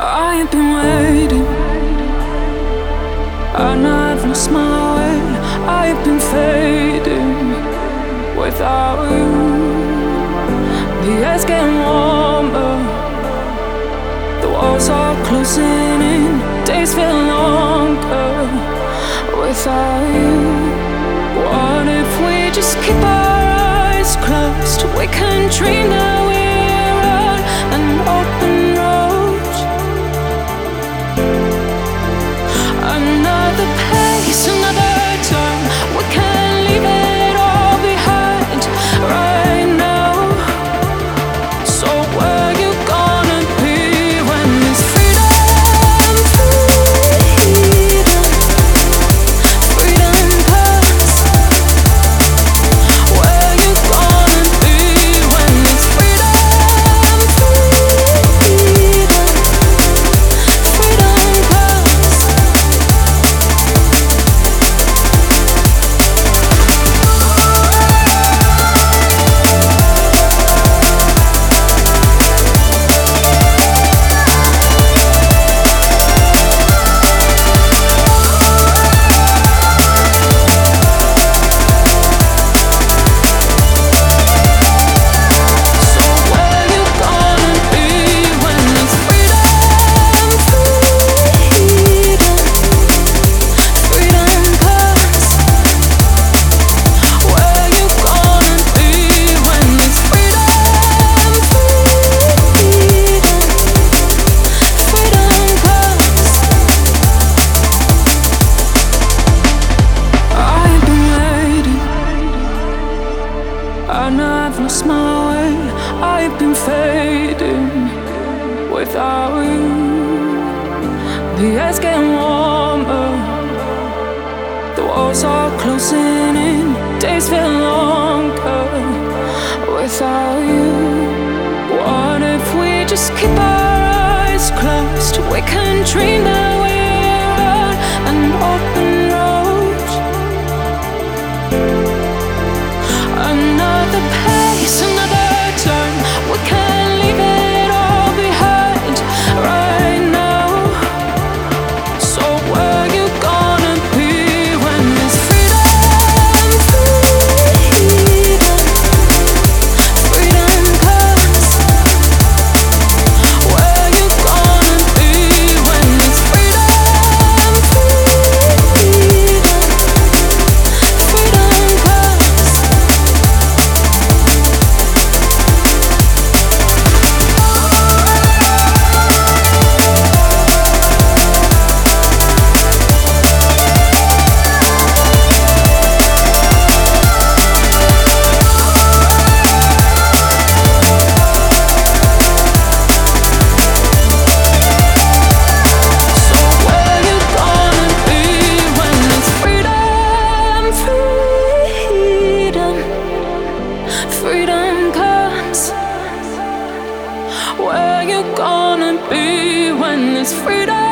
I've been waiting, and I've lost my way. I've been fading without you. The air's getting warmer, the walls are closing in. Days feel longer without you. What if we just keep our eyes closed? We can dream that we're on an open road. Another pace, another turn. We can leave it all behind right now. So where you gonna be when it's freedom, freedom, freedom comes? Where you gonna be when it's freedom, freedom, freedom comes? And I've lost my way. I've been fading without you. The air's getting warmer, the walls are closing in. Days feel longer without you. What if we just keep our eyes closed? We can dream that we're on an open road. Another pace, another turn. We can leave it all behind right now. So where you gonna be when it's freedom, freedom, freedom comes? Where you gonna be when it's freedom, freedom, freedom comes? Freedom comes. Where you gonna be when it's freedom?